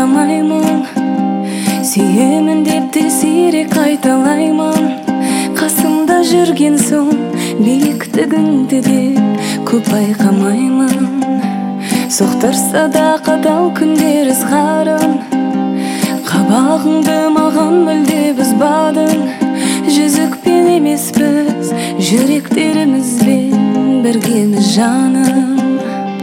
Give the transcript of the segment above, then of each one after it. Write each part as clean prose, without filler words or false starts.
байқамаймын, сүйемін деп те сирек айталаймын. Қасымда жүрген соң биіктігіңді де көп байқамаймын. Соқтырса да қатал күндер ызғарын, қабағыңды маған мүлде бұзбадың. Жүзікпен емес біз, жүректерімізбен біргеміз жаным.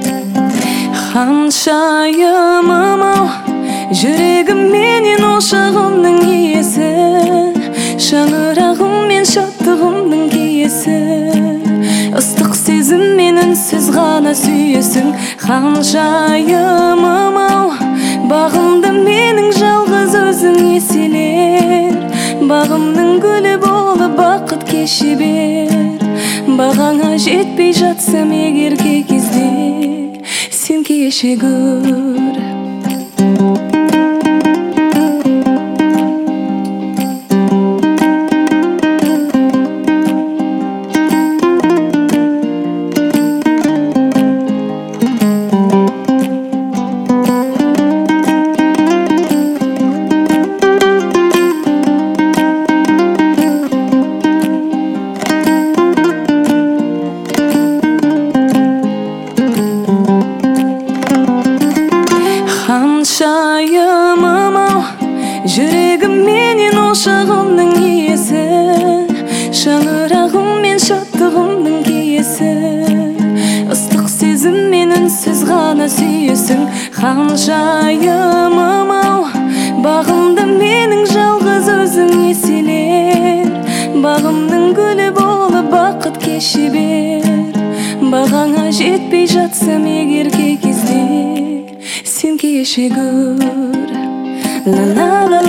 Ханшайымым-ау, жүрегім менен ошағымның иесі, шаңырағым мен шаттығымның киесі. Ыстық сезім мен үнсіз ғана сүйесің. Ханшайымым-ау, бағымды менің жалғыз өзің еселер. Бағымның гүлі болып бақыт кеше бер. Бағаңа жетпей жатсам егер кей кезде, сен кеше көр. Ханшайымым-ау, жүрегім менен ошағымның иесі, шаңырағым мен шаттығымның киесі. Ыстық сезім мен үнсіз ғана сүйесің. Ханшайымым-ау, бағымды менің жалғыз өзің еселер. Бағымның гүлі болып бақыт кеше бер. Бағаңа жетпей жатсам егер кей кезде, сен кеше көр. La la la